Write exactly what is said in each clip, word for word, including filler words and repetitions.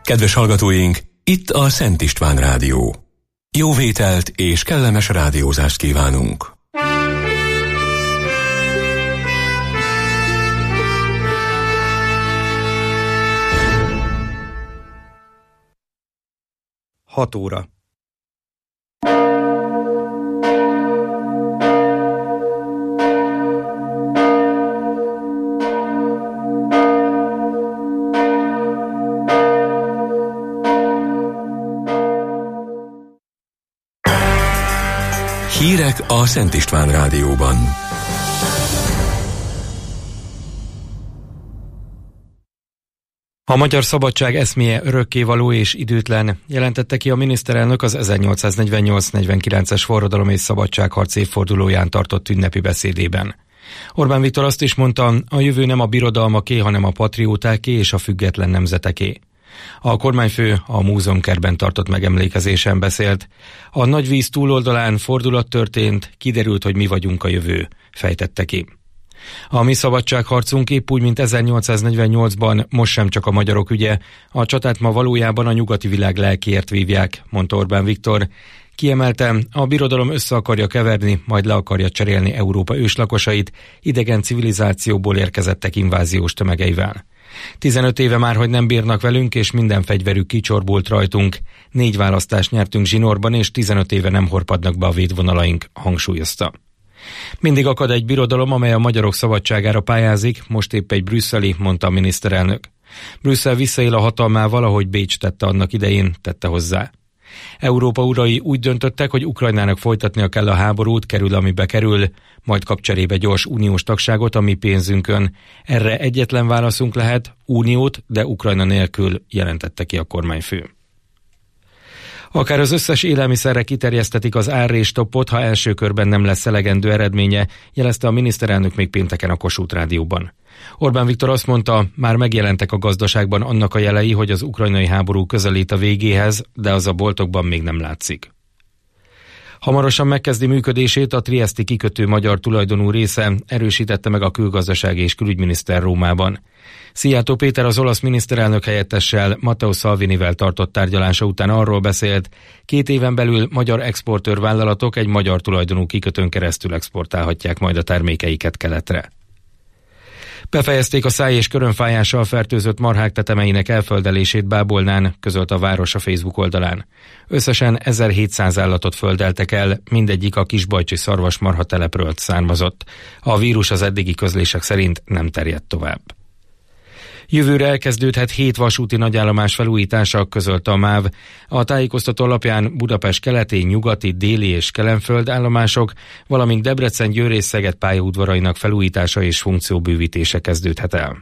Kedves hallgatóink, itt a Szent István Rádió. Jó vételt és kellemes rádiózást kívánunk! hat óra. Hírek a Szent István Rádióban. A magyar szabadság eszméje örökkévaló és időtlen, jelentette ki a miniszterelnök az ezernyolcszáznegyvennyolc negyvenkilences forradalom és szabadságharc évfordulóján tartott ünnepi beszédében. Orbán Viktor azt is mondta, a jövő nem a birodalmaké, hanem a patriótáké és a független nemzeteké. A kormányfő a múzeumkertben tartott megemlékezésen beszélt. A nagy víz túloldalán fordulat történt, kiderült, hogy mi vagyunk a jövő, fejtette ki. A mi szabadságharcunk épp úgy, mint ezernyolcszáznegyvennyolcban most sem csak a magyarok ügye, a csatát ma valójában a nyugati világ lelkiért vívják, mondta Orbán Viktor. Kiemelte, a birodalom össze akarja keverni, majd le akarja cserélni Európa őslakosait, idegen civilizációból érkezettek inváziós tömegeivel. tizenöt éve már, hogy nem bírnak velünk, és minden fegyverük kicsorbult rajtunk. Négy választást nyertünk zsinórban, és tizenöt éve nem horpadnak be a védvonalaink, hangsúlyozta. Mindig akad egy birodalom, amely a magyarok szabadságára pályázik, most épp egy brüsszeli, mondta a miniszterelnök. Brüsszel visszaél a hatalmával, ahogy Bécs tette annak idején, tette hozzá. Európa urai úgy döntöttek, hogy Ukrajnának folytatnia kell a háborút, kerül amibe kerül, majd kap cserébe gyors uniós tagságot a mi pénzünkön. Erre egyetlen válaszunk lehet, uniót, de Ukrajna nélkül, jelentette ki a kormányfő. Akár az összes élelmiszerre kiterjesztetik az árrés-stoppot, ha első körben nem lesz elegendő eredménye, jelezte a miniszterelnök még pénteken a Kossuth Rádióban. Orbán Viktor azt mondta, már megjelentek a gazdaságban annak a jelei, hogy az ukrajnai háború közelít a végéhez, de az a boltokban még nem látszik. Hamarosan megkezdi működését a trieszti kikötő magyar tulajdonú része, erősítette meg a külgazdasági és külügyminiszter Rómában. Szijjártó Péter az olasz miniszterelnök helyettessel, Matteo Salvinivel tartott tárgyalása után arról beszélt, két éven belül magyar exportőrvállalatok egy magyar tulajdonú kikötőn keresztül exportálhatják majd a termékeiket keletre. Befejezték a száj- és körönfájással fertőzött marhák tetemeinek elföldelését Bábolnán, közölt a város a Facebook oldalán. Összesen ezerhétszáz állatot földeltek el, mindegyik a Kisbajcsi szarvasmarha telepről származott. A vírus az eddigi közlések szerint nem terjedt tovább. Jövőre elkezdődhet hét vasúti nagyállomás felújítása, közölte a MÁV. A tájékoztató alapján Budapest keleti, nyugati, déli és kelenföld állomások, valamint Debrecen, Győr és Szeged pályaudvarainak felújítása és funkcióbővítése kezdődhet el.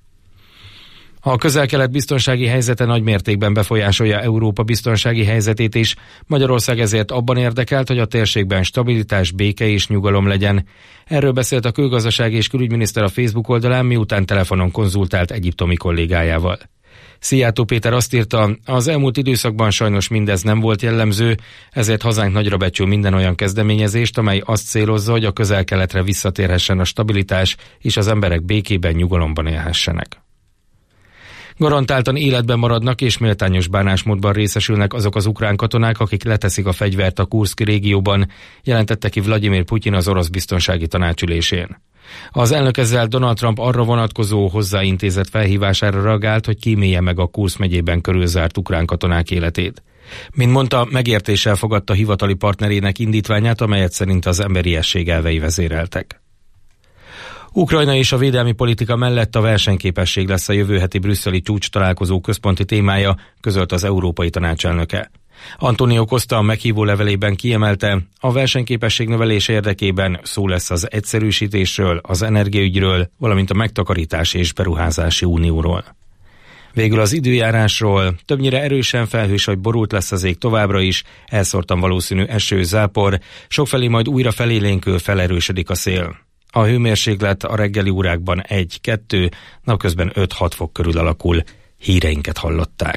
A közel-kelet biztonsági helyzete nagy mértékben befolyásolja Európa biztonsági helyzetét is, Magyarország ezért abban érdekelt, hogy a térségben stabilitás, béke és nyugalom legyen. Erről beszélt a külgazdasági és külügyminiszter a Facebook oldalán, miután telefonon konzultált egyiptomi kollégájával. Szijjártó Péter azt írta, az elmúlt időszakban sajnos mindez nem volt jellemző, ezért hazánk nagyra becsül minden olyan kezdeményezést, amely azt célozza, hogy a közel-keletre visszatérhessen a stabilitás, és az emberek békében, nyugalomban élhessenek. Garantáltan életben maradnak és méltányos bánásmódban részesülnek azok az ukrán katonák, akik leteszik a fegyvert a Kurszki régióban, jelentette ki Vladimir Putyin az orosz biztonsági tanácsülésén. Az elnök ezzel Donald Trump arra vonatkozó hozzáintézett felhívására reagált, hogy kímélje meg a Kurszk megyében körülzárt ukrán katonák életét. Mint mondta, megértéssel fogadta hivatali partnerének indítványát, amelyet szerint az emberiesség elvei vezéreltek. Ukrajna és a védelmi politika mellett a versenyképesség lesz a jövő heti brüsszeli csúcs találkozó központi témája, közölt az Európai Tanács elnöke. Antonio Costa a meghívó levelében kiemelte, a versenyképesség növelése érdekében szó lesz az egyszerűsítésről, az energiaügyről, valamint a megtakarítás és beruházási unióról. Végül az időjárásról, többnyire erősen felhős vagy borult lesz az ég továbbra is, elszórtan valószínű eső, zápor, sokfelé majd újra felélénkül felerősödik a szél. A hőmérséklet a reggeli órákban egy-kettő, napközben öt-hat fok körül alakul. Híreinket hallották.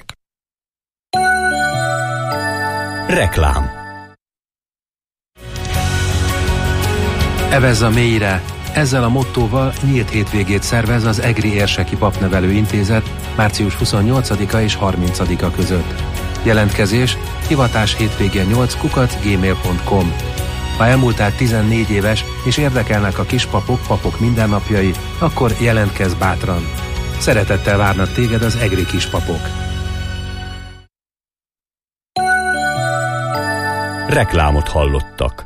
Reklám. Evez a mélyre, Ezzel a mottóval nyílt hétvégét szervez az Egri Érseki Papnevelő Intézet március huszonnyolcadika és harmincadika között. Jelentkezés hivatás hétvégén nyolc kukac gmail pont com. Ha elmúltál tizennégy éves és érdekelnek a kispapok, papok mindennapjai, akkor jelentkezz bátran. Szeretettel várnak téged az egri kispapok. Reklámot hallottak.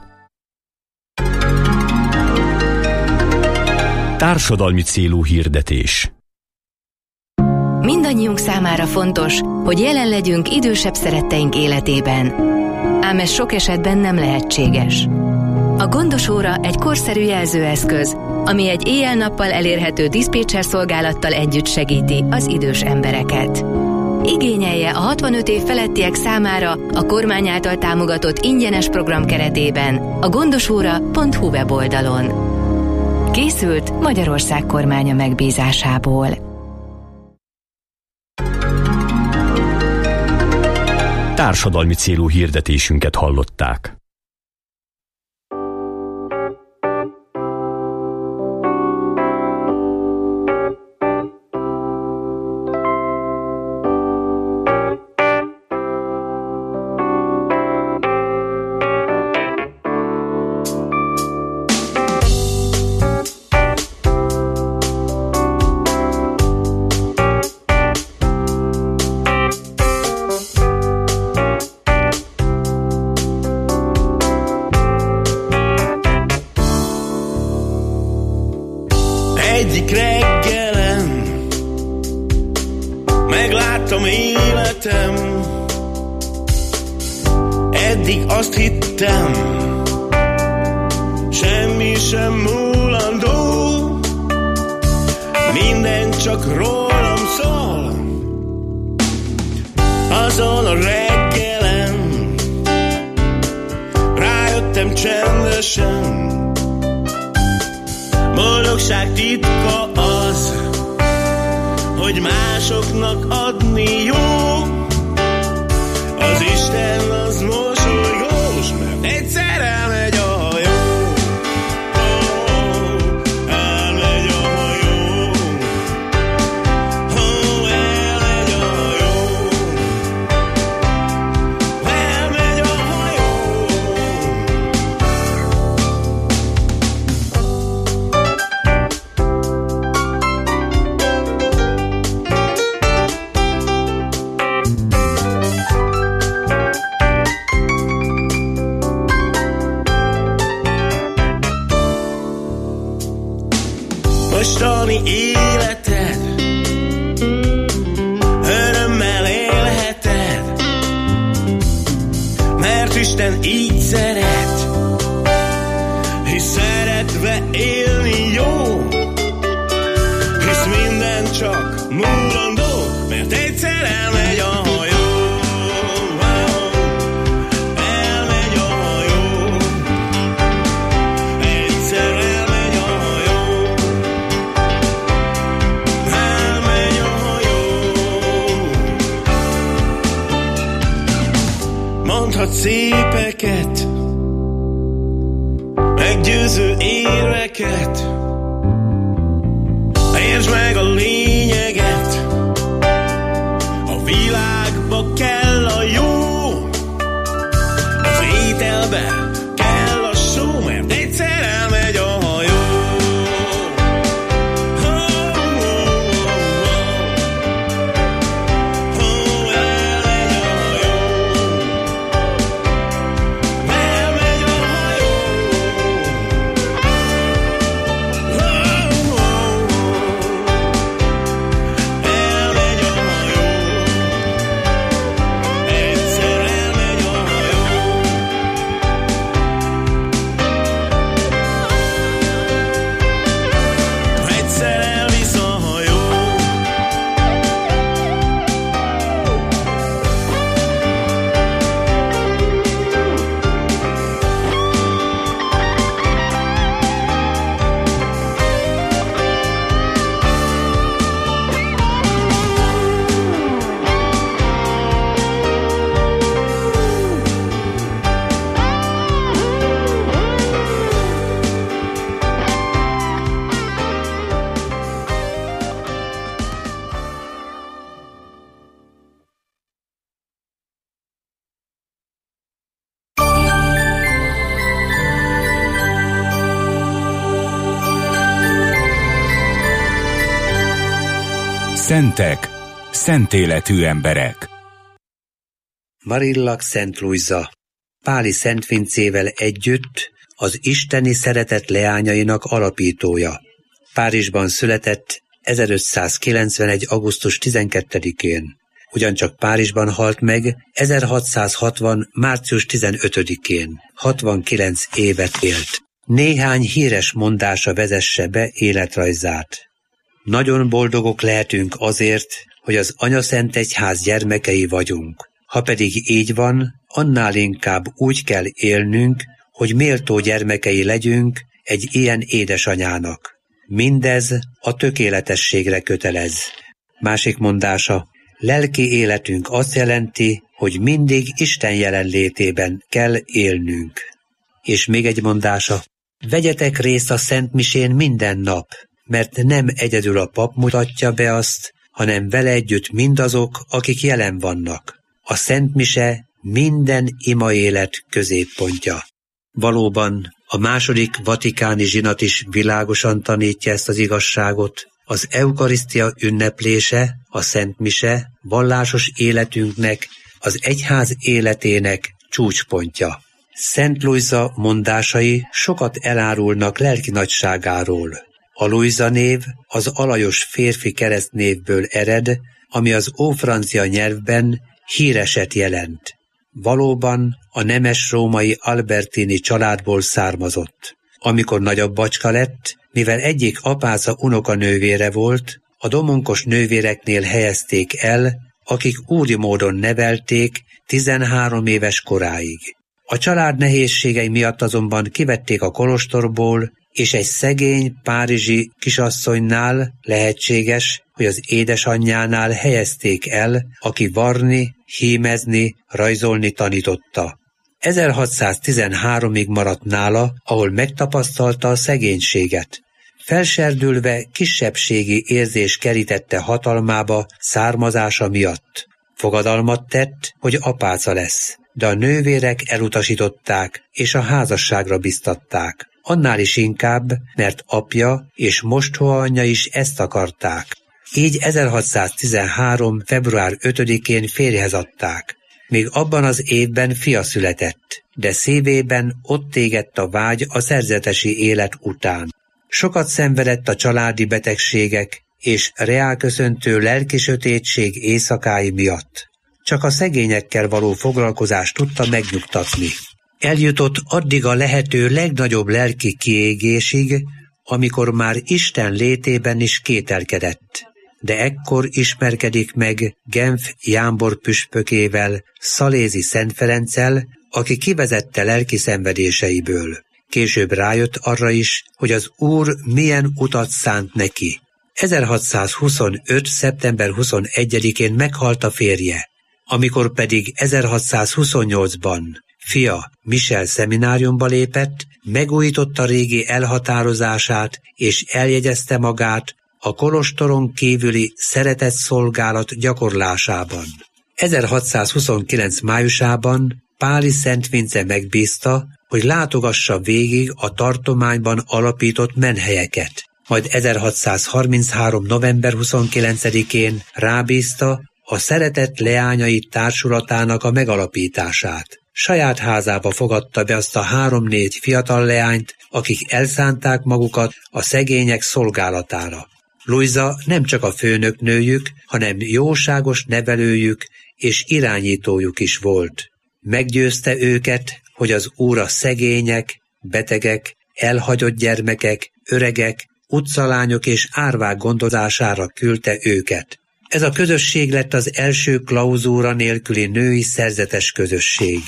Társadalmi célú hirdetés. Mindannyiunk számára fontos, hogy jelen legyünk idősebb szeretteink életében. Ám ez sok esetben nem lehetséges. A Gondos Óra egy korszerű jelzőeszköz, ami egy éjjel-nappal elérhető diszpécser szolgálattal együtt segíti az idős embereket. Igényelje a hatvanöt év felettiek számára a kormány által támogatott ingyenes program keretében a gondosóra pont hu weboldalon. Készült Magyarország kormánya megbízásából. Társadalmi célú hirdetésünket hallották. Egyik reggelen megláttam életem, eddig azt hittem, semmi sem múlandó, minden csak rólam szól. Azon a reggelen rájöttem csendesen, boldogság titka az, hogy másoknak adni jó. Az Isten az mosolygós, mert egyszer elmegy a hajó. Oh, elmegy a hajó. Oh, elmegy a hajó. Elmegy a hajó. Mostani életed örömmel élheted, mert Isten így szeret, hisz szeretve élni jó, hisz minden csak múlandó, mert egyszer elmegy a hajó. Mondhat szépeket, meggyőző érveket, értsd meg a lényeget, a világba kell a jó, az ételbe kell a só, mert egyszer elmegy a hajó. Szentek, szent életű emberek. Marillac Szent Lujza, Páli Szent Vincével együtt az isteni szeretet leányainak alapítója. Párizsban született ezerötszázkilencvenegy. augusztus tizenkettedikén. Ugyancsak Párizsban halt meg ezerhatszázhatvan. március tizenötödikén. hatvankilenc évet élt. Néhány híres mondása vezesse be életrajzát. Nagyon boldogok lehetünk azért, hogy az Anyaszentegyház gyermekei vagyunk. Ha pedig így van, annál inkább úgy kell élnünk, hogy méltó gyermekei legyünk egy ilyen édesanyának. Mindez a tökéletességre kötelez. Másik mondása, lelki életünk azt jelenti, hogy mindig Isten jelenlétében kell élnünk. És még egy mondása, vegyetek részt a szentmisén minden nap, mert nem egyedül a pap mutatja be azt, hanem vele együtt mindazok, akik jelen vannak. A szentmise minden ima élet középpontja. Valóban a második vatikáni zsinat is világosan tanítja ezt az igazságot. Az eukarisztia ünneplése, a szentmise vallásos életünknek, az egyház életének csúcspontja. Szent Lujza mondásai sokat elárulnak lelki nagyságáról. A Lujza név az alajos férfi keresztnévből ered, ami az ófrancia nyelvben híreset jelent. Valóban a nemes római Albertini családból származott. Amikor nagyobb bacska lett, mivel egyik apáca unokanővére volt, a domonkos nővéreknél helyezték el, akik úri módon nevelték tizenhárom éves koráig. A család nehézségei miatt azonban kivették a kolostorból, és egy szegény párizsi kisasszonynál lehetséges, hogy az édesanyjánál helyezték el, aki varni, hímezni, rajzolni tanította. ezerhatszáztizenháromig maradt nála, ahol megtapasztalta a szegénységet. Felserdülve kisebbségi érzés kerítette hatalmába származása miatt. Fogadalmat tett, hogy apáca lesz, de a nővérek elutasították és a házasságra biztatták. Annál is inkább, mert apja és mostohaanyja is ezt akarták. Így ezerhatszáztizenhárom. február ötödikén férjhez adták. Még abban az évben fia született, de szívében ott égett a vágy a szerzetesi élet után. Sokat szenvedett a családi betegségek és reálköszöntő lelki sötétség éjszakái miatt. Csak a szegényekkel való foglalkozást tudta megnyugtatni. Eljutott addig a lehető legnagyobb lelki kiégésig, amikor már Isten létében is kételkedett. De ekkor ismerkedik meg Genf jámbor püspökével, Szalézi Szent Ferenccel, aki kivezette lelki szenvedéseiből. Később rájött arra is, hogy az Úr milyen utat szánt neki. ezerhatszázhuszonöt. szeptember huszonegyedikén meghalt a férje, amikor pedig ezerhatszázhuszonnyolcban fia Michel szemináriumba lépett, megújította régi elhatározását és eljegyezte magát a kolostoron kívüli szeretett szolgálat gyakorlásában. ezerhatszázhuszonkilenc. májusában Páli Szent Vince megbízta, hogy látogassa végig a tartományban alapított menhelyeket. Majd ezerhatszázharminchárom. november huszonkilencedikén rábízta a Szeretett Leányai Társulatának a megalapítását. Saját házába fogadta be azt a három-négy fiatal leányt, akik elszánták magukat a szegények szolgálatára. Lujza nem csak a főnöknőjük, hanem jóságos nevelőjük és irányítójuk is volt. Meggyőzte őket, hogy az Úr a szegények, betegek, elhagyott gyermekek, öregek, utcalányok és árvák gondozására küldte őket. Ez a közösség lett az első klauzúra nélküli női szerzetes közösség.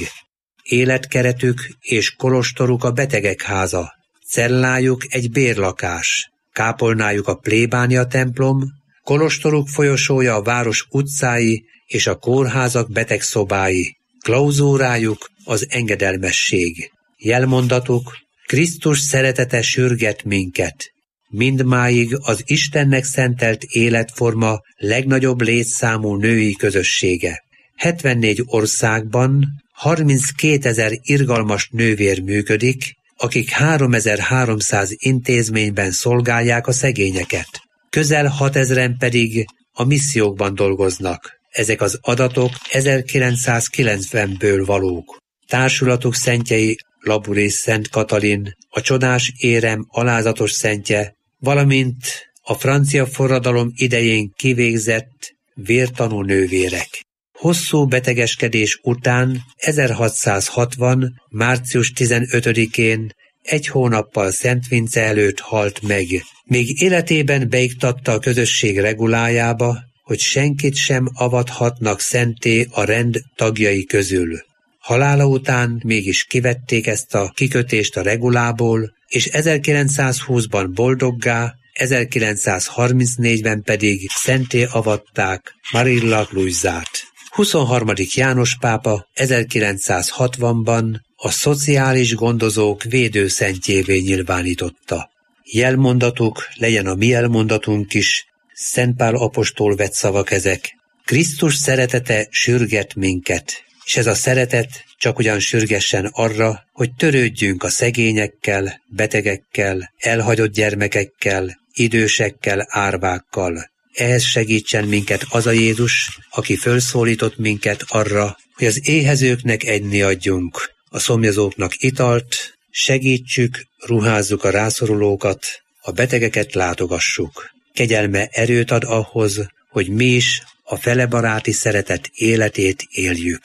Életkeretük és kolostoruk a betegek háza, cellájuk egy bérlakás, kápolnájuk a plébánia templom, kolostoruk folyosója a város utcái és a kórházak betegszobái, klauzúrájuk az engedelmesség. Jelmondatuk, Krisztus szeretete sürget minket. Mindmáig az Istennek szentelt életforma legnagyobb létszámú női közössége. hetvennégy országban harminckétezer irgalmas nővér működik, akik háromezer-háromszáz intézményben szolgálják a szegényeket. Közel hatezren pedig a missziókban dolgoznak. Ezek az adatok ezerkilencszázkilencvenből valók. Társulatuk szentjei Laburész Szent Katalin, a Csodás Érem alázatos szentje, valamint a francia forradalom idején kivégzett vértanú nővérek. Hosszú betegeskedés után ezerhatszázhatvan. március tizenötödikén egy hónappal Szent Vince előtt halt meg. Még életében beiktatta a közösség regulájába, hogy senkit sem avathatnak szentté a rend tagjai közül. Halála után mégis kivették ezt a kikötést a regulából, és ezerkilencszázhúszban boldoggá, ezerkilencszázharmincnégyben pedig szentté avatták Marilla Luisát. huszonharmadik János pápa ezerkilencszázhatvanban a szociális gondozók védőszentjévé nyilvánította. Jelmondatuk legyen a mi elmondatunk is, Szent Pál apostol vett szavak ezek. Krisztus szeretete sürget minket, és ez a szeretet csak ugyan sürgessen arra, hogy törődjünk a szegényekkel, betegekkel, elhagyott gyermekekkel, idősekkel, árvákkal. Ehhez segítsen minket az a Jézus, aki fölszólított minket arra, hogy az éhezőknek enni adjunk, a szomjazóknak italt, segítsük, ruházzuk a rászorulókat, a betegeket látogassuk. Kegyelme erőt ad ahhoz, hogy mi is a felebaráti szeretet életét éljük.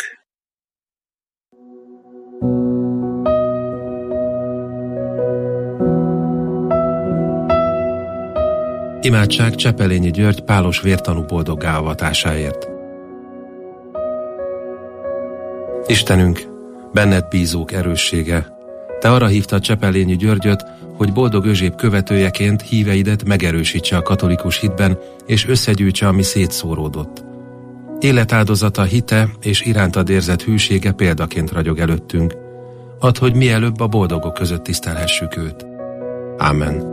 Imádság Csepelényi György pálos vértanú boldoggá avatásáért. Istenünk, benned bízók erőssége, te arra hívtad Csepelényi Györgyöt, hogy boldog Özséb követőjeként híveidet megerősítse a katolikus hitben, és összegyűjtse, ami szétszóródott. Életáldozata, hite és irántad érzett hűsége példaként ragyog előttünk. Add, hogy mielőbb a boldogok között tisztelhessük őt. Ámen.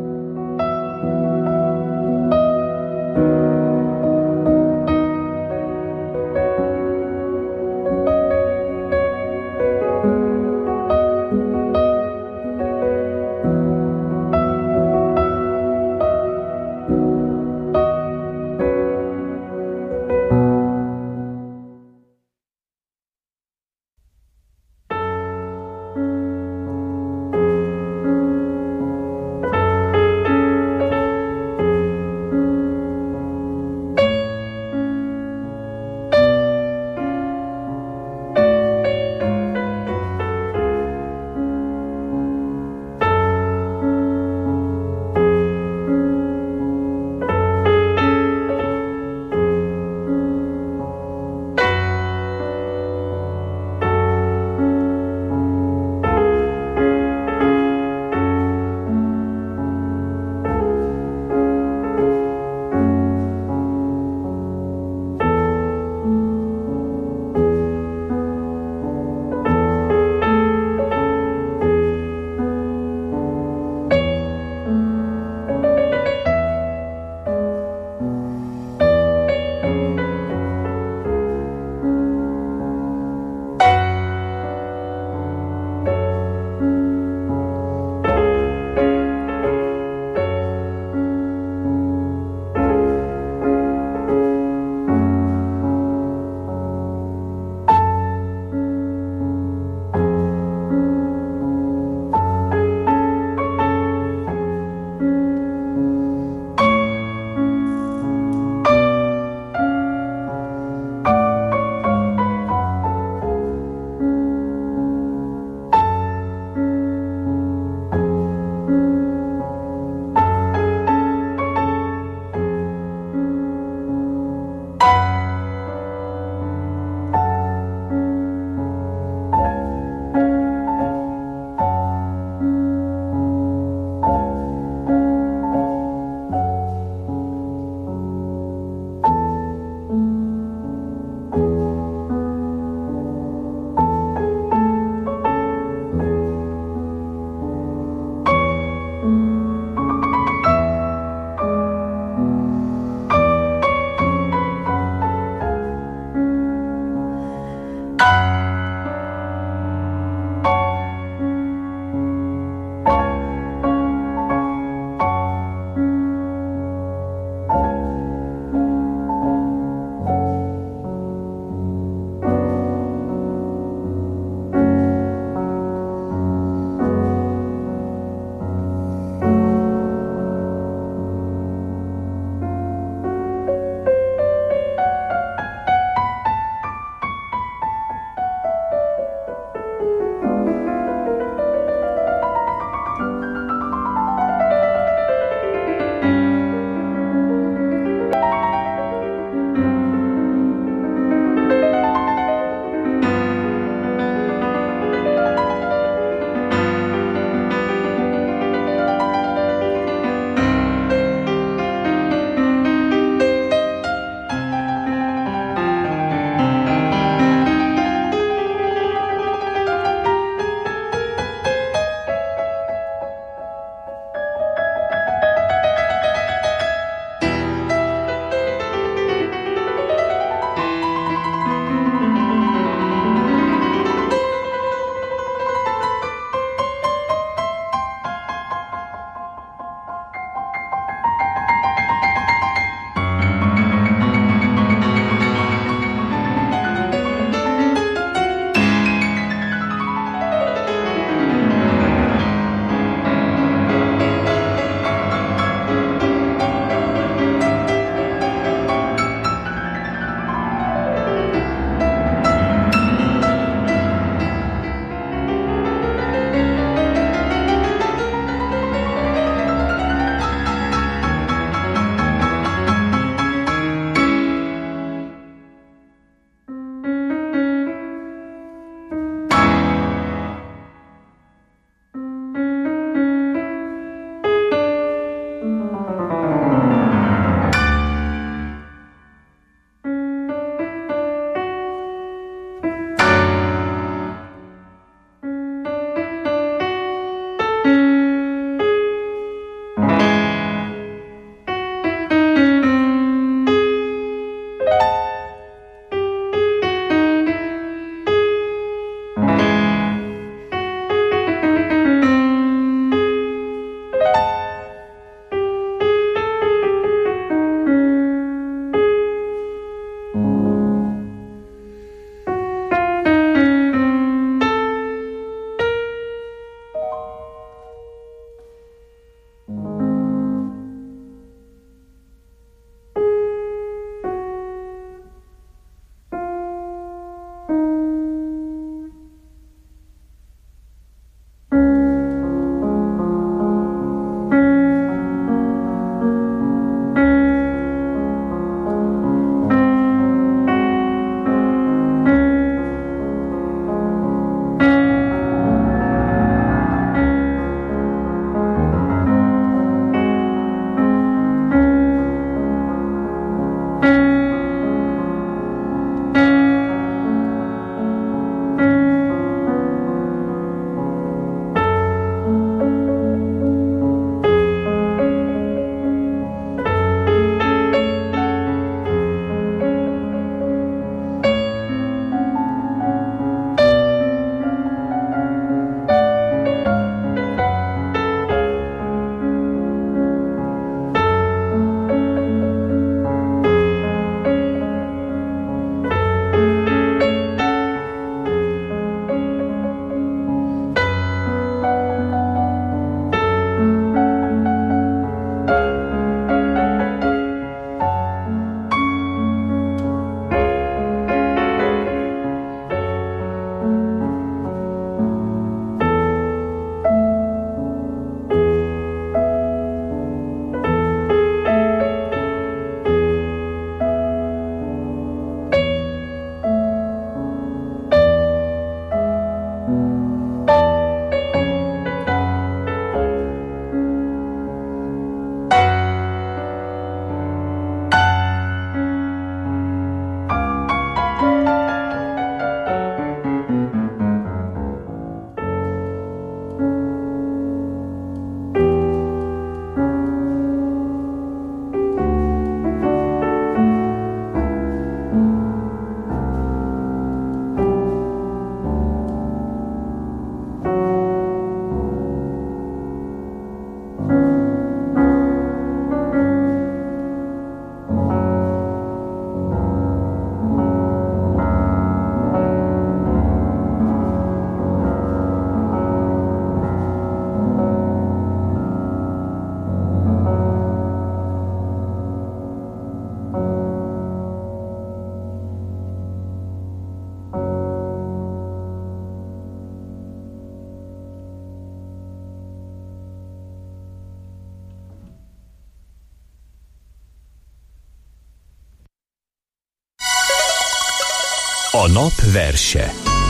A nap verse.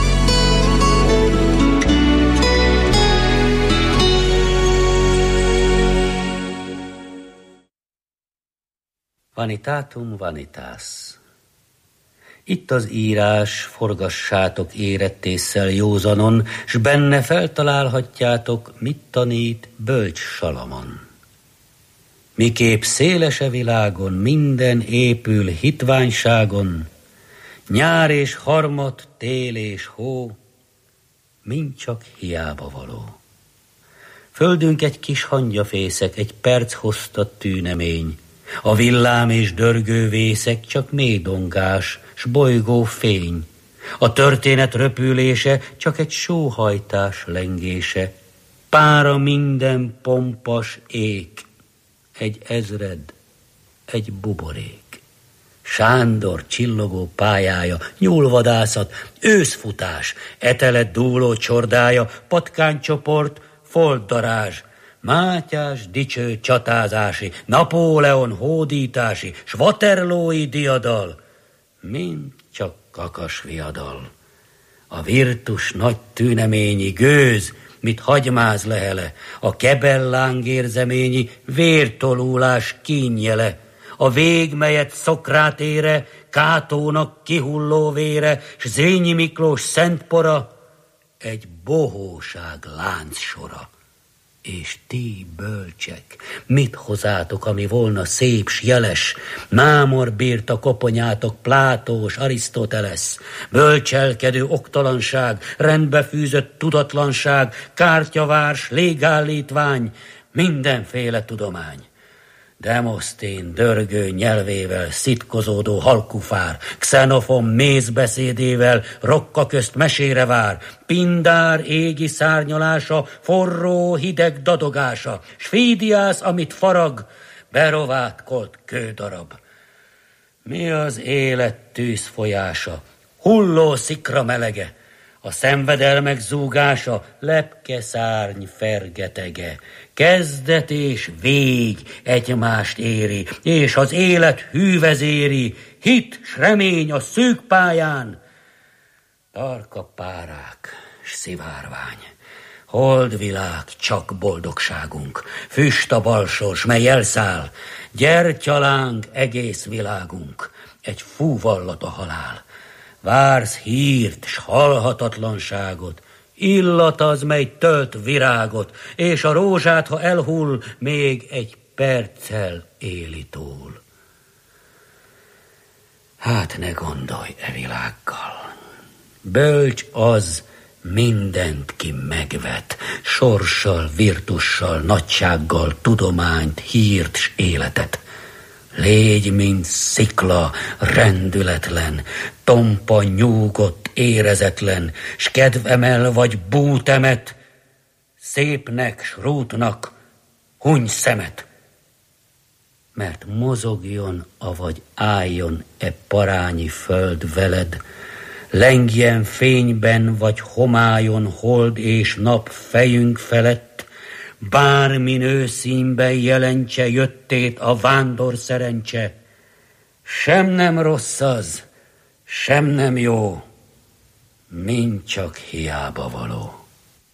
Vanitatum vanitas. Itt az írás, forgassátok érettésszel józanon, s benne feltalálhatjátok, mit tanít bölcs Salamon. Miképp szélese világon minden épül hitványságon, nyár és harmat, tél és hó, mind csak hiába való. Földünk egy kis hangyafészek, egy perc hozta tűnemény, a villám és dörgő vészek csak médongás, s bolygó fény. A történet röpülése csak egy sóhajtás lengése, pára minden pompas ék, egy ezred, egy buborék. Sándor csillogó pályája, nyúlvadászat, őszfutás, etelet dúló csordája, patkánycsoport, foltdarázs, Mátyás dicső csatázási, Napóleon hódítási, s Waterlói diadal, mind csak kakas viadal. A virtus nagy tűneményi gőz, mit hagymáz lehele, a kebelláng érzeményi vértolulás kínjele, a vég, melyet Szokrátére, Kátónak kihulló vére, s Zrínyi Miklós szentpora, egy bohóság láncsora. És ti, bölcsek, mit hozátok, ami volna szép s jeles? Mámor bírta koponyátok Plátós, Arisztotelesz, bölcselkedő oktalanság, rendbefűzött tudatlanság, kártyavárs, légállítvány, mindenféle tudomány. Demosztén dörgő nyelvével, szitkozódó halkufár, Xenofon mézbeszédével, rokka közt mesére vár, Pindár égi szárnyalása, forró hideg dadogása, s Fidiász, amit farag, berovátkolt kődarab. Mi az élet tűz folyása, hulló szikra melege, a szenvedelmek zúgása, lepke szárny fergetege, kezdet és vég egymást éri, és az élet hűvezéri, hit s remény a szűk pályán, tarka párák s szivárvány, holdvilág csak boldogságunk, füst a balsors, mely elszáll, gyertyaláng egész világunk, egy fúvallat a halál. Vársz hírt s halhatatlanságot, illat az, mely tölt virágot, és a rózsát, ha elhull, még egy perccel éli túl. Hát ne gondolj e világgal. Bölcs az, mindent ki megvet, sorssal, virtussal, nagysággal, tudományt, hírt s életet. Légy, mint szikla, rendületlen, tompa, nyúgott, érezetlen, s kedvemel vagy bútemet, szépnek, s rútnak huny szemet. Mert mozogjon, avagy álljon e parányi föld veled, lengjen fényben vagy homályon hold és nap fejünk felett, bármin őszínben jelentse jöttét a vándor szerencse, sem nem rossz az, sem nem jó, mind csak hiába való.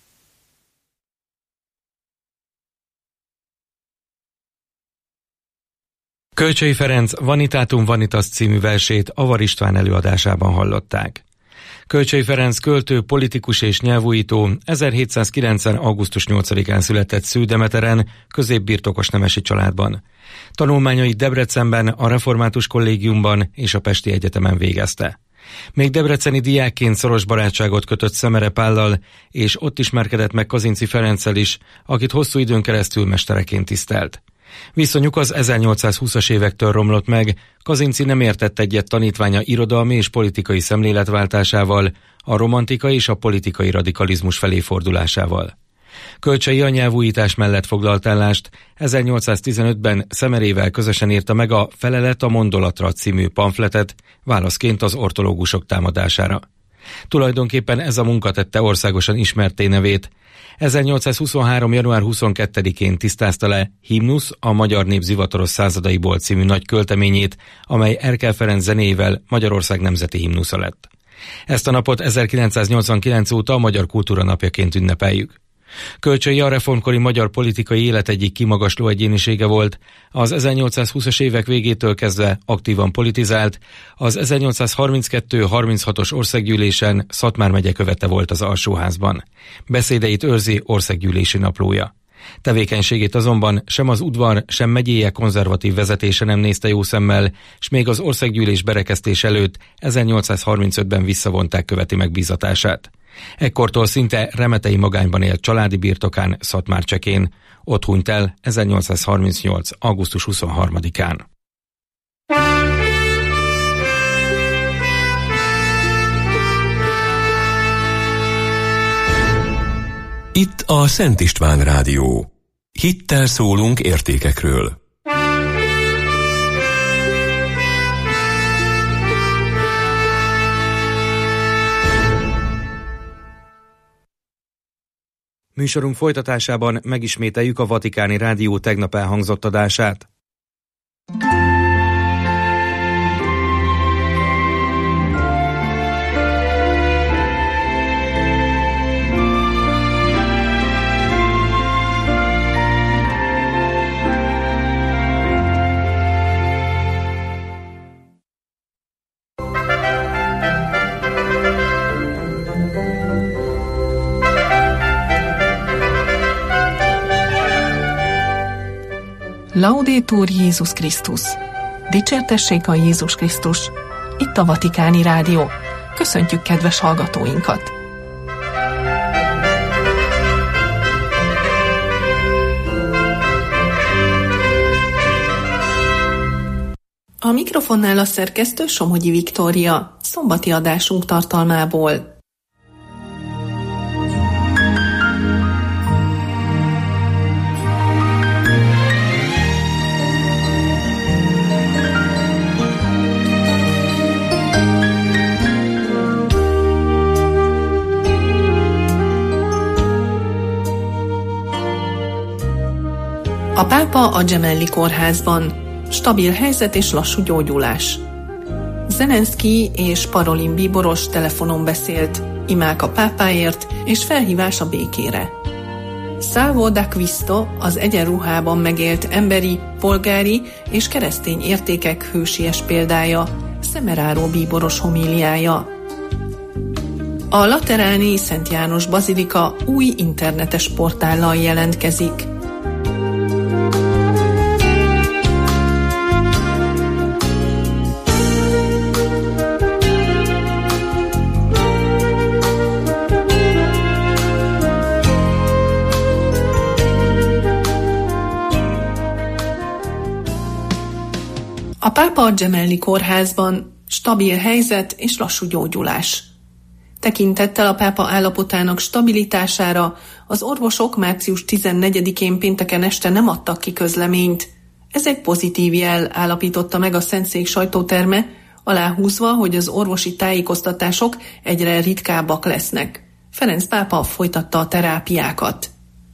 Kölcsey Ferenc Vanitatum vanitas című versét Avar István előadásában hallották. Kölcsey Ferenc költő, politikus és nyelvújító ezerhétszázkilencven. augusztus nyolcadikán született Szűdemeteren, középbirtokos nemesi családban. Tanulmányait Debrecenben, a Református Kollégiumban és a Pesti Egyetemen végezte. Még debreceni diákként szoros barátságot kötött Szemere Pállal, és ott ismerkedett meg Kazinczy Ferenccel is, akit hosszú időn keresztül mestereként tisztelt. Viszonyuk az ezernyolcszázhúszas évektől romlott meg, Kazinczy nem értett egyet tanítványa irodalmi és politikai szemléletváltásával, a romantika és a politikai radikalizmus felé fordulásával. Kölcsey a nyelvújítás mellett foglalt állást, ezernyolcszáztizenötben Szemerével közösen írta meg a Felelet a mondolatra című pamfletet, válaszként az ortológusok támadására. Tulajdonképpen ez a munka tette országosan ismertté nevét. ezernyolcszázhuszonhárom. január huszonkettedikén tisztázta le Himnusz, a magyar nép zivataros századaiból című nagy költeményét, amely Erkel Ferenc zenéjével Magyarország nemzeti himnusza lett. Ezt a napot ezerkilencszáznyolcvankilenc óta a Magyar Kultúra Napjaként ünnepeljük. Kölcsey a reformkori magyar politikai élet egyik kimagasló egyénisége volt, az ezernyolcszázhúszas évek végétől kezdve aktívan politizált, az ezernyolcszázharminckettő-harminchatos országgyűlésen Szatmár megye követe volt az alsóházban. Beszédeit őrzi országgyűlési naplója. Tevékenységét azonban sem az udvar, sem megyéje konzervatív vezetése nem nézte jó szemmel, s még az országgyűlés berekeztés előtt ezernyolcszázharmincötben visszavonták követi megbízatását. Ekkortól szinte remetei magányban élt családi birtokán Szatmárcsekén. Ott hunyt el ezernyolcszázharmincnyolc. augusztus huszonharmadikán. Itt a Szent István Rádió. Hittel szólunk értékekről. Műsorunk folytatásában megismételjük a Vatikáni Rádió tegnap elhangzott adását. Laudetur Jézus Krisztus! Dicsértessék a Jézus Krisztus! Itt a Vatikáni Rádió. Köszöntjük kedves hallgatóinkat! A mikrofonnál a szerkesztő Somogyi Viktória, szombati adásunk tartalmából. A pápa a Gemelli kórházban. Stabil helyzet és lassú gyógyulás. Zelenszky és Parolin bíboros telefonon beszélt. Imák a pápáért és felhívás a békére. Salvo d'Acquisto az egyenruhában megélt emberi, polgári és keresztény értékek hősies példája. Szemeráró bíboros homíliája. A lateráni Szent János Bazilika új internetes portállal jelentkezik. A pápa a Gemelli kórházban. Stabil helyzet és lassú gyógyulás. Tekintettel a pápa állapotának stabilitására az orvosok március tizennegyedikén pénteken este nem adtak ki közleményt. Ez egy pozitív jel, állapította meg a Szentszék sajtóterme, aláhúzva, hogy az orvosi tájékoztatások egyre ritkábbak lesznek. Ferenc pápa folytatta a terápiákat.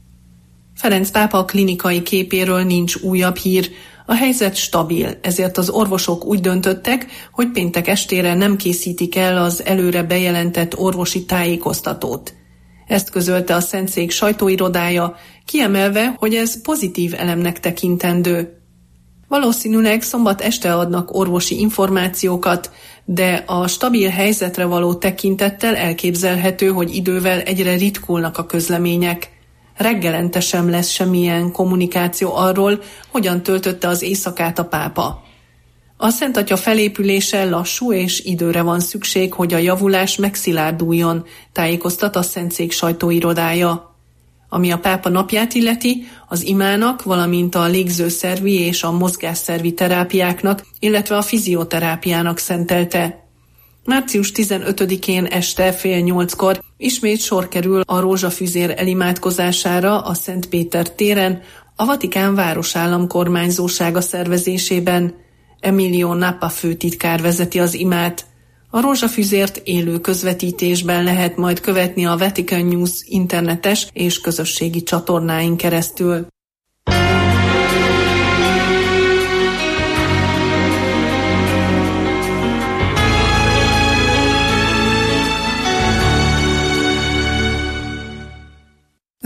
Ferenc pápa klinikai képéről nincs újabb hír. A helyzet stabil, ezért az orvosok úgy döntöttek, hogy péntek estére nem készítik el az előre bejelentett orvosi tájékoztatót. Ezt közölte a Szentszék sajtóirodája, kiemelve, hogy ez pozitív elemnek tekintendő. Valószínűleg szombat este adnak orvosi információkat, de a stabil helyzetre való tekintettel elképzelhető, hogy idővel egyre ritkulnak a közlemények. Reggelente sem lesz semmilyen kommunikáció arról, hogyan töltötte az éjszakát a pápa. A Szent Atya felépülése lassú és időre van szükség, hogy a javulás megszilárduljon, tájékoztat a Szentszék sajtóirodája. Ami a pápa napját illeti, az imának, valamint a légzőszervi és a mozgásszervi terápiáknak, illetve a fizioterápiának szentelte. március tizenötödikén este fél nyolckor ismét sor kerül a rózsafüzér elimádkozására a Szent Péter téren, a Vatikán városállam kormányzósága szervezésében. Emilio Nappa főtitkár vezeti az imát. A rózsafüzért élő közvetítésben lehet majd követni a Vatican News internetes és közösségi csatornáin keresztül.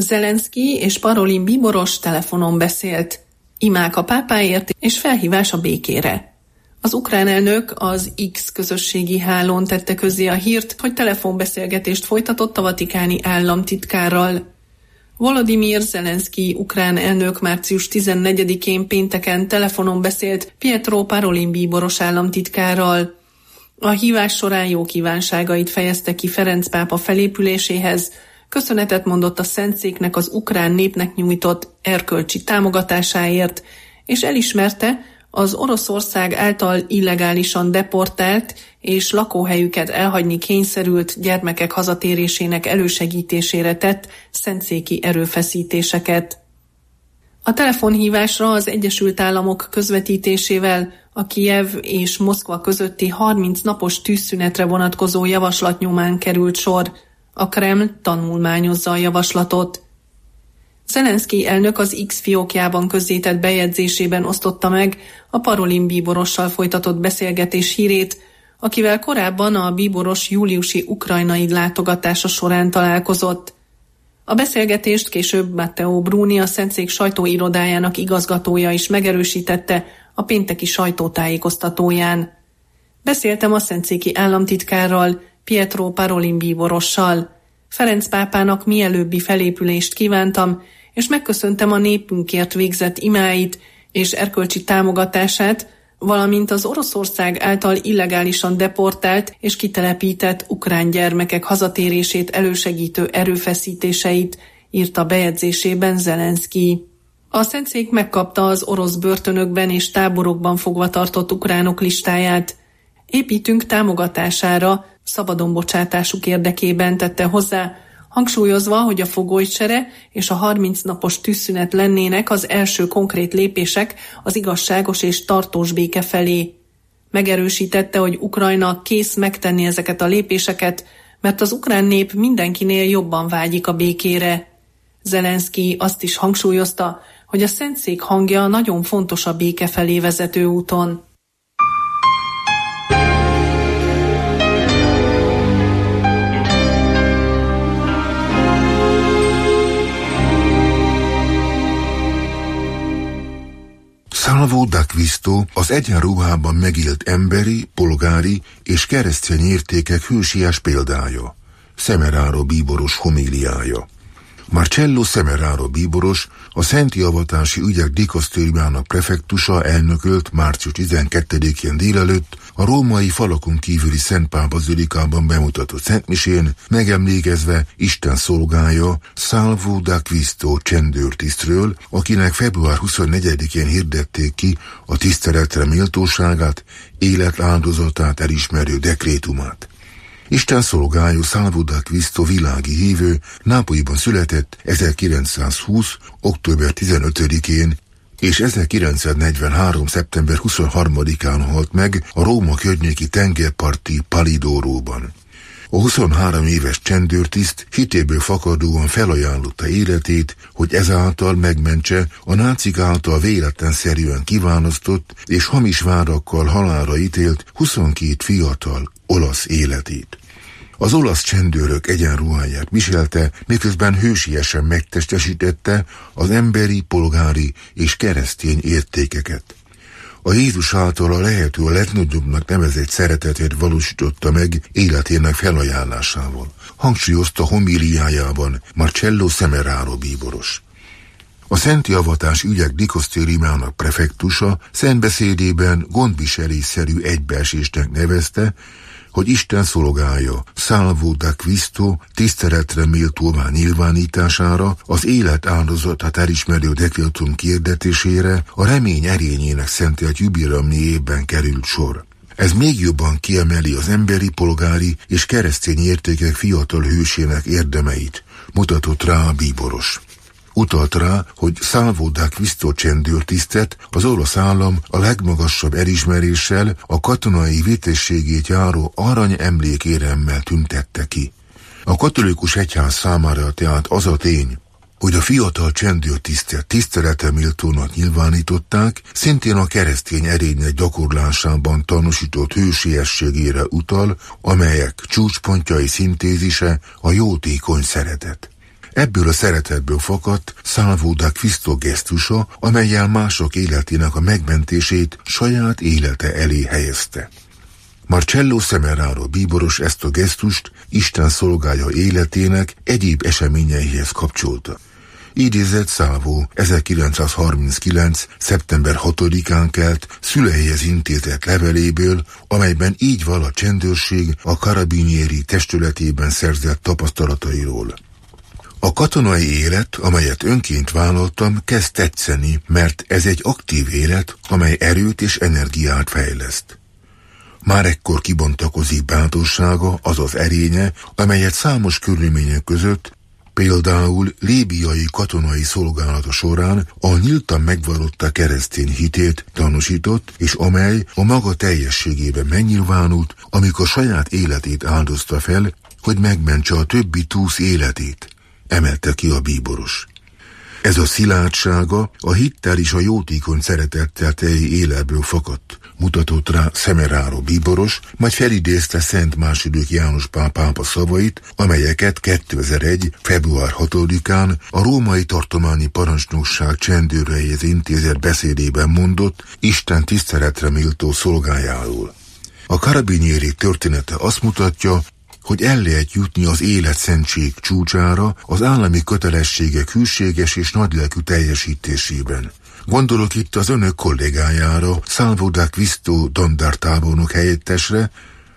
Zelenszky és Parolin bíboros telefonon beszélt. Imák a pápáért és felhívás a békére. Az ukrán elnök az X közösségi hálón tette közzé a hírt, hogy telefonbeszélgetést folytatott a vatikáni államtitkárral. Volodymyr Zelenszky ukrán elnök március tizennegyedikén pénteken telefonon beszélt Pietro Parolin bíboros államtitkárral. A hívás során jó kívánságait fejezte ki Ferenc pápa felépüléséhez, köszönetet mondott a Szentszéknek az ukrán népnek nyújtott erkölcsi támogatásáért, és elismerte, az Oroszország által illegálisan deportált és lakóhelyüket elhagyni kényszerült gyermekek hazatérésének elősegítésére tett szentszéki erőfeszítéseket. A telefonhívásra az Egyesült Államok közvetítésével a Kijev és Moszkva közötti harminc napos tűzszünetre vonatkozó javaslat nyomán került sor. A Kreml tanulmányozza a javaslatot. Zelenszky elnök az X fiókjában közzétett bejegyzésében osztotta meg a Parolin bíborossal folytatott beszélgetés hírét, akivel korábban a bíboros júliusi ukrajnai látogatása során találkozott. A beszélgetést később Matteo Bruni, a Szentszék sajtóirodájának igazgatója is megerősítette a pénteki sajtótájékoztatóján. Beszéltem a szentszéki államtitkárral, Pietro Parolin bíborossal. Ferenc pápának mielőbbi felépülést kívántam, és megköszöntem a népünkért végzett imáit és erkölcsi támogatását, valamint az Oroszország által illegálisan deportált és kitelepített ukrán gyermekek hazatérését elősegítő erőfeszítéseit, írta bejegyzésében Zelenszky. A Szentszék megkapta az orosz börtönökben és táborokban fogva tartott ukránok listáját. Építünk támogatására, szabadon bocsátásuk érdekében, tette hozzá, hangsúlyozva, hogy a fogolycsere és a harminc napos tűzszünet lennének az első konkrét lépések az igazságos és tartós béke felé. Megerősítette, hogy Ukrajna kész megtenni ezeket a lépéseket, mert az ukrán nép mindenkinél jobban vágyik a békére. Zelenszky azt is hangsúlyozta, hogy a Szentszék hangja nagyon fontos a béke felé vezető úton. Salvo d'Acquisto az egyenruhában megélt emberi, polgári és keresztény értékek hősies példája. Semeraro bíboros homíliája. Marcello Semeraro bíboros, a Szenti Avatási Ügyek Dikasztériumának prefektusa elnökölt március tizenkettedikén délelőtt a római falakon kívüli Szent Pál bazilikában bemutatott szentmisén, megemlékezve Isten szolgája Salvo d'Acquisto csendőrtisztről, akinek február huszonnegyedikén hirdették ki a tiszteletre méltóságát, életáldozatát elismerő dekrétumát. Isten szolgája Salvo d'Acquisto világi hívő Nápolyban született ezerkilencszázhúsz. október tizenötödikén és ezerkilencszáznegyvenhárom. szeptember huszonharmadikán halt meg a Róma környéki tengerparti Palidóróban. A huszonhárom éves csendőrtiszt hitéből fakadóan felajánlotta életét, hogy ezáltal megmentse a nácik által véletlenszerűen kiválasztott és hamis vádakkal halálra ítélt huszonkét fiatal olasz életét. Az olasz csendőrök egyenruháját viselte, miközben hősiesen megtestesítette az emberi, polgári és keresztény értékeket. A Jézus által a lehető a legnagyobbnak nevezett szeretetét valósította meg életének felajánlásával, hangsúlyozta homíliájában Marcello Semeraro bíboros. A Szenti Avatás Ügyek Dikasztériumának prefektusa szentbeszédében gondviselésszerű egybeesésnek nevezte, hogy Isten szolgája Salvo d'Acquisto tiszteletre méltóvá nyilvánítására, az élet áldozatát elismerő dekrétum kiirdetésére a remény erényének szentelt jubileumjében került sor. Ez még jobban kiemeli az emberi, polgári és keresztény értékek fiatal hősének érdemeit, mutatott rá a bíboros. Utalt rá, hogy Salvo d'Acquisto csendőrtisztet az olasz állam a legmagasabb elismeréssel, a katonai vitességét járó arany emlékéremmel tüntette ki. A katolikus egyház számára tehát az a tény, hogy a fiatal csendőrtisztet tisztelete méltónak nyilvánították, szintén a keresztény erények gyakorlásában tanúsított hősiességére utal, amelyek csúcspontjai szintézise a jótékony szeretet. Ebből a szeretetből fakadt Salvo d'Acquisto gesztusa, amellyel mások életének a megmentését saját élete elé helyezte. Marcello Semeraro bíboros ezt a gesztust Isten szolgája életének egyéb eseményeihez kapcsolta. Idézett Salvo ezerkilencszázharminckilenc. szeptember hatodikán kelt szüleihez intézett leveléből, amelyben így val a csendőrség a Carabinieri testületében szerzett tapasztalatairól. A katonai élet, amelyet önként vállaltam, kezd tetszeni, mert ez egy aktív élet, amely erőt és energiát fejleszt. Már ekkor kibontakozik bátorsága, azaz erénye, amelyet számos körülmények között, például líbiai katonai szolgálata során a nyíltan megvallotta keresztény hitét tanúsított, és amely a maga teljességében megnyilvánult, amikor saját életét áldozta fel, hogy megmentse a többi túsz életét, emelte ki a bíboros. Ez a szilárdsága a hittel és a jótékony szeretettel teli életből fakadt, mutatott rá Semeraro bíboros, majd felidézte Szent második János Pál pápa szavait, amelyeket kétezer-egy. február hatodikán a római tartományi parancsnokság csendőreihez intézett beszédében mondott Isten tiszteletre méltó szolgájáról. A Carabinieri története azt mutatja, hogy el lehet jutni az életszentség csúcsára az állami kötelességek hűséges és nagylelkű teljesítésében. Gondolok itt az önök kollégájára, Salvo d'Acquisto dandártábornok helyettesre,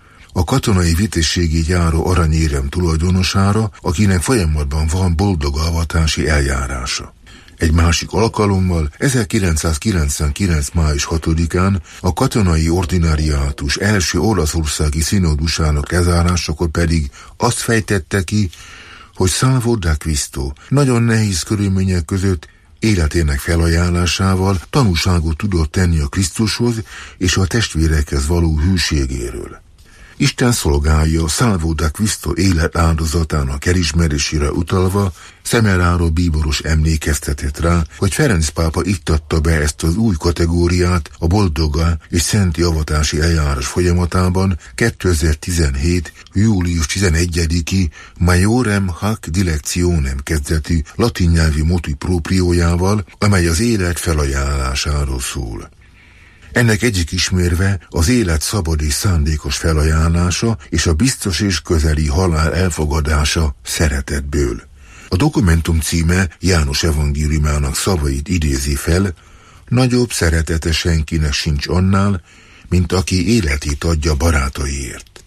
a katonai vitézségi járó aranyérem tulajdonosára, akinek folyamatban van boldog avatási eljárása. Egy másik alkalommal ezerkilencszázkilencvenkilenc. május hatodikán a katonai ordinariátus első olaszországi szinodusának lezárásakor pedig azt fejtette ki, hogy Salvo d'Acquisto nagyon nehéz körülmények között életének felajánlásával tanúságot tudott tenni a Krisztushoz és a testvérekhez való hűségéről. Isten szolgálja Salvo d'Acquisto élet áldozatának elismerésére utalva, Semeraro bíboros emlékeztetett rá, hogy Ferenc pápa iktatta be ezt az új kategóriát a boldogá és szenti avatási eljárás folyamatában kétezer-tizenhét. július tizenegyediki Maiorem hac dilectionem kezdetű latin nyelvi motu propriójával, amely az élet felajánlásáról szól. Ennek egyik ismérve az élet szabad és szándékos felajánlása és a biztos és közeli halál elfogadása szeretetből. A dokumentum címe János evangéliumának szavait idézi fel: nagyobb szeretete senkinek sincs annál, mint aki életét adja barátaiért.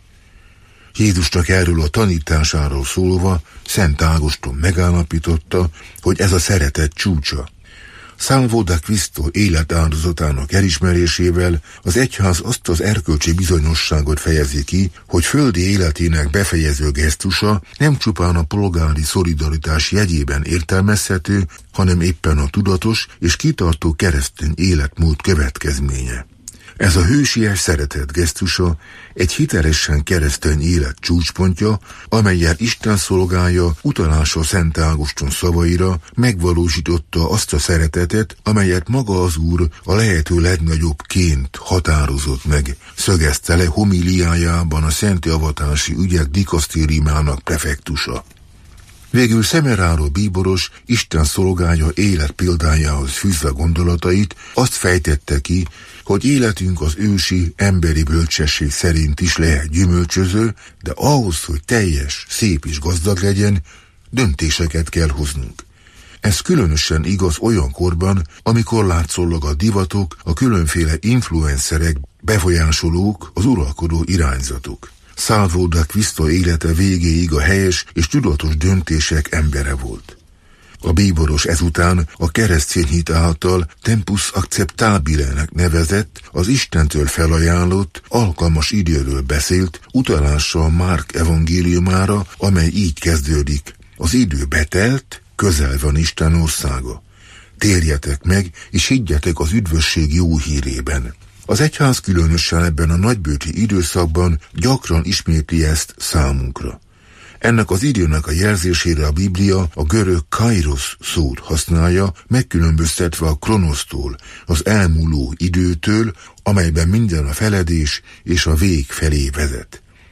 Jézusnak erről a tanításáról szólva Szent Ágoston megállapította, hogy ez a szeretet csúcsa. Salvo d'Acquisto életáldozatának elismerésével az egyház azt az erkölcsi bizonyosságot fejezi ki, hogy földi életének befejező gesztusa nem csupán a polgári szolidaritás jegyében értelmezhető, hanem éppen a tudatos és kitartó keresztény életmód következménye. Ez a hősies szeretet gesztusa egy hitelesen keresztény élet csúcspontja, amellyel Isten szolgája utalása Szent Ágoston szavaira megvalósította azt a szeretetet, amelyet maga az Úr a lehető legnagyobbként határozott meg, szögezte le homiliájában a szenti avatási ügyek dikasztériumának prefektusa. Végül Semeraro bíboros Isten szolgája élet példájához fűzve gondolatait azt fejtette ki, hogy életünk az ősi, emberi bölcsesség szerint is lehet gyümölcsöző, de ahhoz, hogy teljes, szép és gazdag legyen, döntéseket kell hoznunk. Ez különösen igaz olyan korban, amikor látszólag a divatok, a különféle influencerek, befolyásolók, az uralkodó irányzatok. Salvo d'Acquisto élete végéig a helyes és tudatos döntések embere volt. A bíboros ezután a keresztény hit által tempus acceptabilenek nevezett, az Istentől felajánlott, alkalmas időről beszélt, utalással Márk evangéliumára, amely így kezdődik: az idő betelt, közel van Isten országa. Térjetek meg, és higgyetek az üdvösség jó hírében. Az egyház különösen ebben a nagybőti időszakban gyakran ismétli ezt számunkra. Ennek az időnek a jelzésére a Biblia a görög kairos szót használja, megkülönböztetve a kronosztól, az elmúló időtől, amelyben minden a feledés és a vég felé vezet.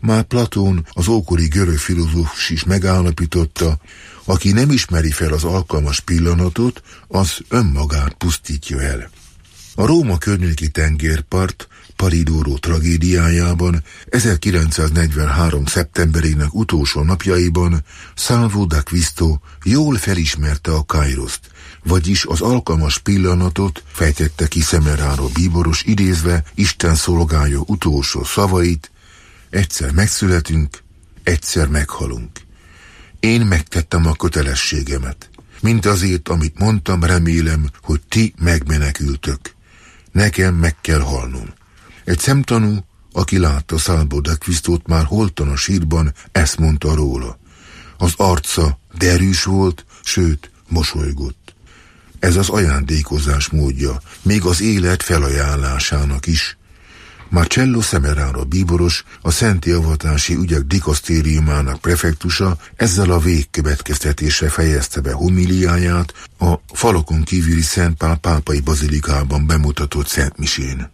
Már Platón, az ókori görög filozófus is megállapította, aki nem ismeri fel az alkalmas pillanatot, az önmagát pusztítja el. A Róma környéki tengerpart Polidoro tragédiájában ezerkilencszáznegyvenhárom. szeptemberének utolsó napjaiban Salvo d'Acquisto jól felismerte a Kairoszt, vagyis az alkalmas pillanatot, fejtette ki Semeraro bíboros idézve Isten szolgálja utolsó szavait: egyszer megszületünk, egyszer meghalunk. Én megtettem a kötelességemet. Mint azért, amit mondtam, remélem, hogy ti megmenekültök. Nekem meg kell halnom. Egy szemtanú, aki látta Salvo d'Acquistót már holtan a sírban, ezt mondta róla. Az arca derűs volt, sőt, mosolygott. Ez az ajándékozás módja, még az élet felajánlásának is. Marcello Semeraro bíboros, a szenti avatási ügyek dikasztériumának prefektusa ezzel a végkövetkeztetéssel fejezte be homiliáját a falokon kívüli Szent Pál pápai bazilikában bemutatott szentmisén.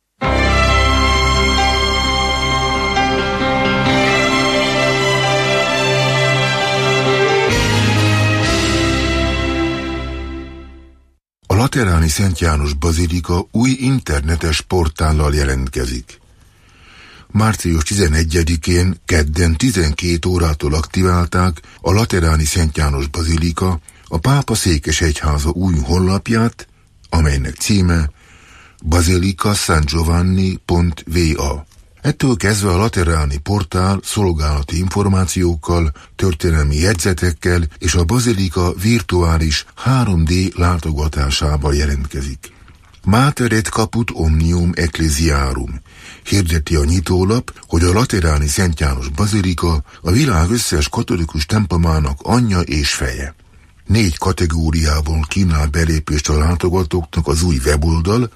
A Lateráni Szent János Bazilika új internetes portállal jelentkezik. március tizenegyedikén kedden tizenkét órától aktiválták a Lateráni Szent János Bazilika a Pápa Székesegyháza új honlapját, amelynek címe basilica san giovanni pont v a. Ettől kezdve a Lateráni portál szolgálati információkkal, történelmi jegyzetekkel és a bazilika virtuális három dé látogatásával jelentkezik. Mater et caput omnium ecclesiarum hirdeti a nyitólap, hogy a Lateráni Szent János Bazilika a világ összes katolikus templomának anyja és feje. Négy kategóriában kínál belépést a látogatóknak az új weboldal: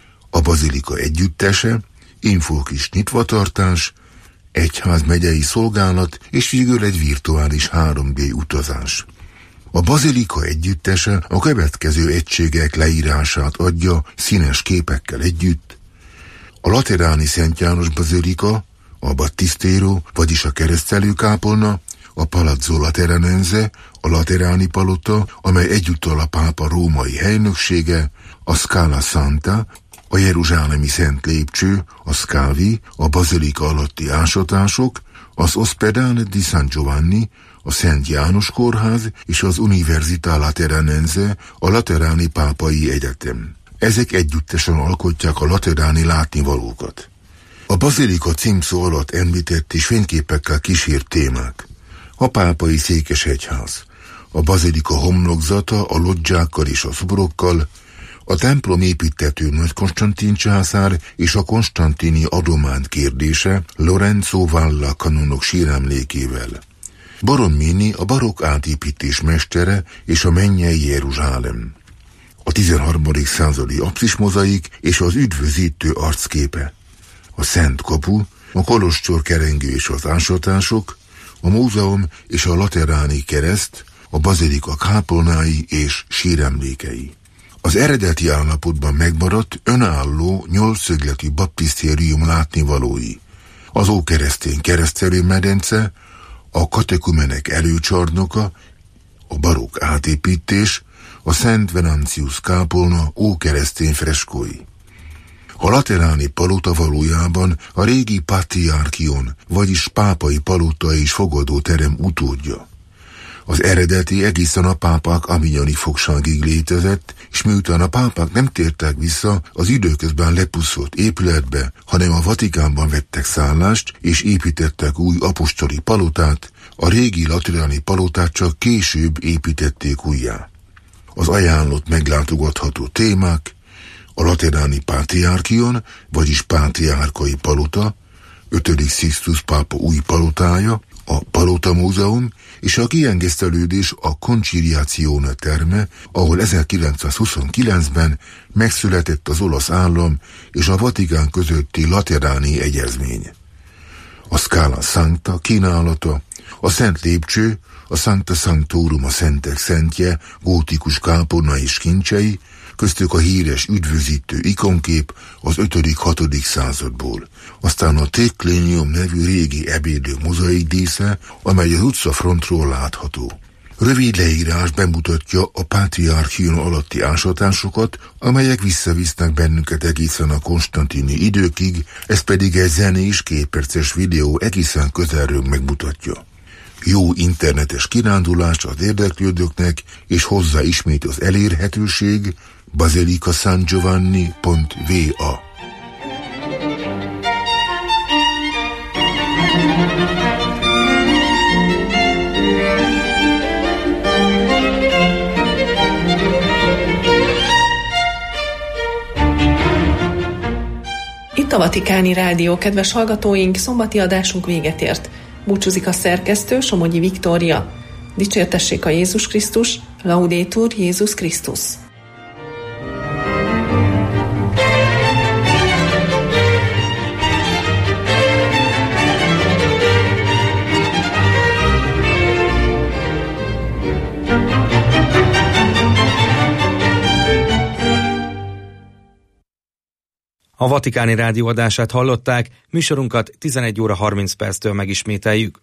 a bazilika együttese, infókis nyitvatartás, egyházmegyei szolgálat és végül egy virtuális három dé utazás. A bazilika együttese a következő egységek leírását adja színes képekkel együtt: a Lateráni Szent János Bazilika, a Battistero, vagyis a keresztelőkápolna, a Palazzo Lateranense, a Lateráni palota, amely egyúttal a pápa római helynöksége, a Scala Santa, a jeruzsálemi szent lépcső, a Scavi, a bazilika alatti ásatások, az Ospedale di San Giovanni, a Szent János Kórház és az Università Lateranense, a Lateráni Pápai Egyetem. Ezek együttesen alkotják a lateráni látnivalókat. A bazilika címszó alatt említett és fényképekkel kísért témák: a Pápai Székesegyház, a bazilika homlokzata a lodzsákkal és a szobrokkal, a templom építtető Nagy Konstantin császár és a konstantini adomány kérdése Lorenzo Valla kanonok síremlékével. Borromini a barokk átépítés mestere és a mennyei Jeruzsálem. A tizenharmadik századi apszis mozaik és az üdvözítő arcképe. A Szent Kapu, a kolostor kerengő és az ásatások, a múzeum és a lateráni kereszt, a bazilika kápolnái és síremlékei. Az eredeti állapotban megmaradt önálló nyolcszögletű baptisztérium látnivalói, az ókeresztény keresztelőmedence, a katekumenek előcsarnoka, a barokk átépítés, a Szent Venantius kápolna ókeresztény freskói. A lateráni palota valójában a régi patriarchion, vagyis pápai palota és fogadóterem utódja. Az eredeti egészen a pápák avignoni fogságig létezett, és miután a pápák nem tértek vissza az időközben lepuszolt épületbe, hanem a Vatikánban vettek szállást, és építettek új apostoli palotát, a régi lateráni palotát csak később építették újjá. Az ajánlott meglátogatható témák: a lateráni patriarchion, vagyis pátriárkai palota, ötödik Sixtus pápa új palotája, a Palota Múzeum és a kiengesztelődés a Conciliazione terme, ahol ezerkilencszázhuszonkilencben megszületett az olasz állam és a Vatikán közötti lateráni egyezmény. A Scala Sancta kínálata, a Szent Lépcső, a Sancta Sanctorum, a Szentek Szentje, gótikus kápolna és kincsei, köztük a híres üdvözítő ikonkép az ötödik-hatodik századból. Aztán a Triclinium nevű régi ebédlő mozaik dísze, amely az utcafrontról látható. Rövid leírás bemutatja a Pátriárchium alatti ásatásokat, amelyek visszavisznek bennünket egészen a konstantini időkig, ez pedig egy zenés kétperces videó egészen közelről megmutatja. Jó internetes kirándulás az érdeklődőknek, és hozzá ismét az elérhetőség basilica san giovanni pont va. Itt a Vatikáni Rádió, kedves hallgatóink, szombati adásunk véget ért. Búcsúzik a szerkesztő, Somogyi Viktória. Dicsértessék a Jézus Krisztus, Laudetur Jézus Krisztus. A Vatikáni Rádió adását hallották, műsorunkat tizenegy óra harminc perctől megismételjük.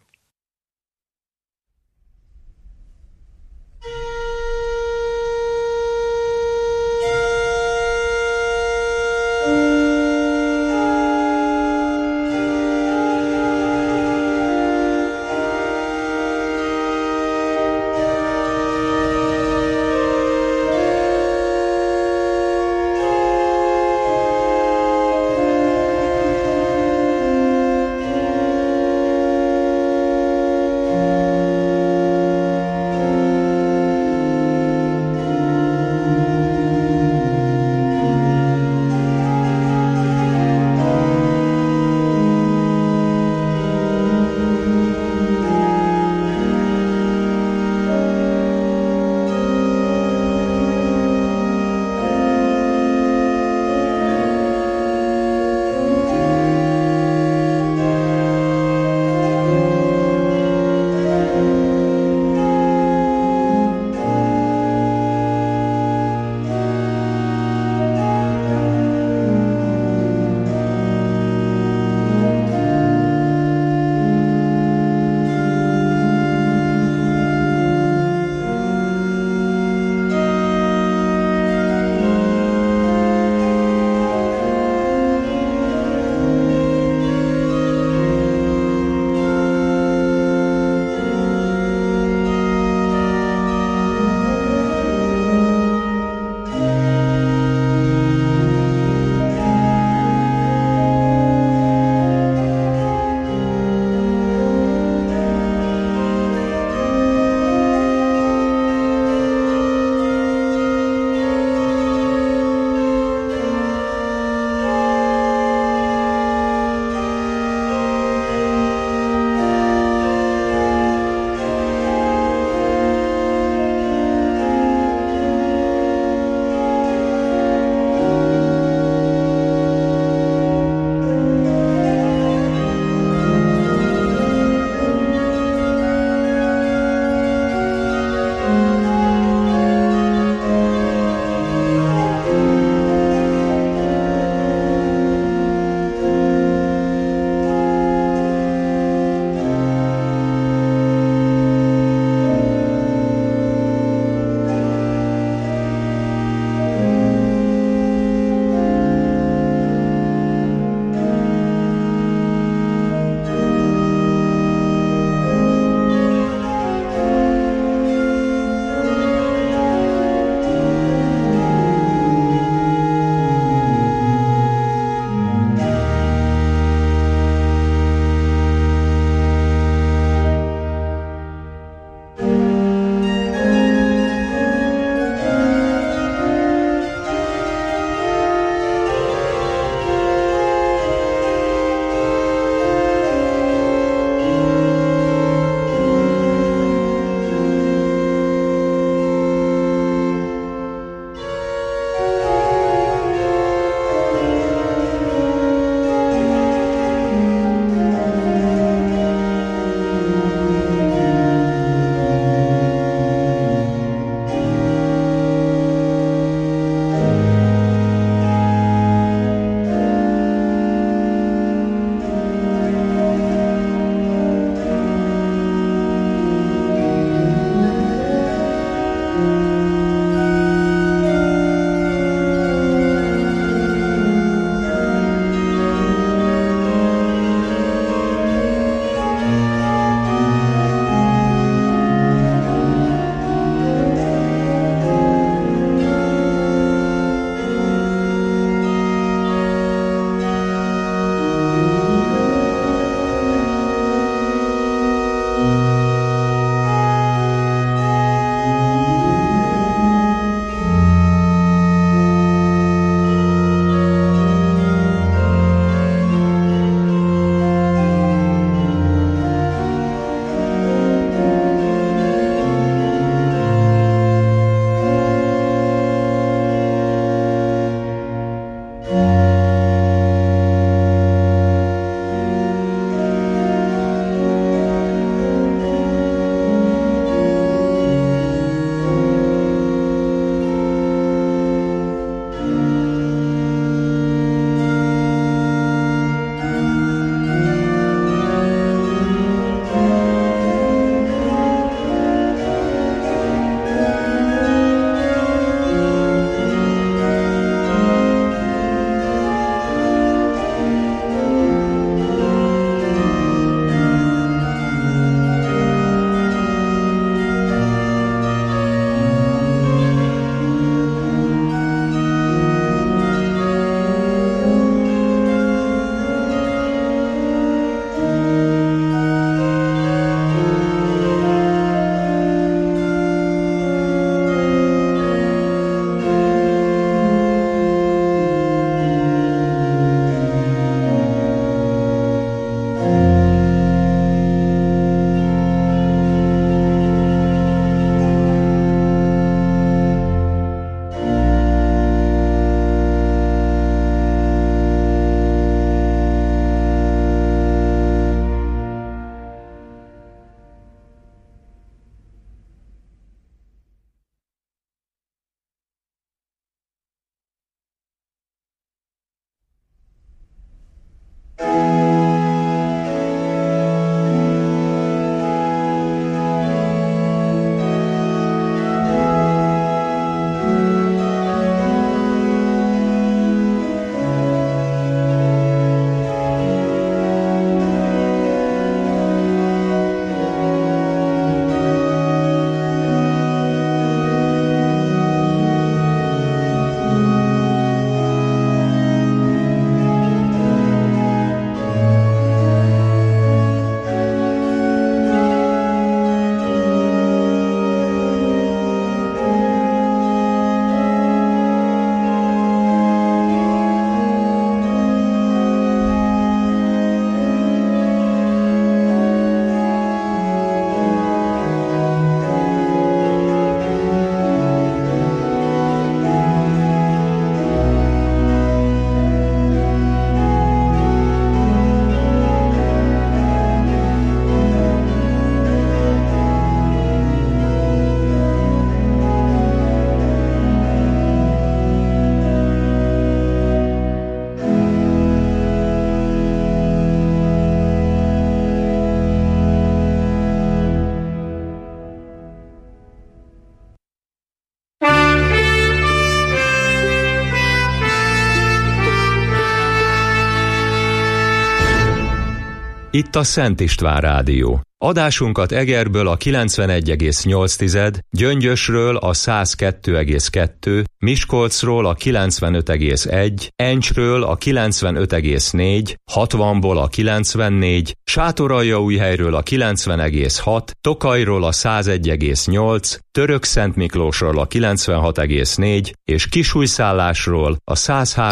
Itt a Szent István Rádió. Adásunkat Egerből a kilencvenegy egész nyolc, Gyöngyösről a száz kettő egész kettő, Miskolcról a kilencvenöt egész egy, Encsről a kilencvenöt egész négy, hatvanból a kilencvennégy, Sátoraljaújhelyről a kilencven egész hat, Tokajról a száz egy egész nyolc, Törökszentmiklósról a kilencvenhat egész négy és Kisújszállásról a száz három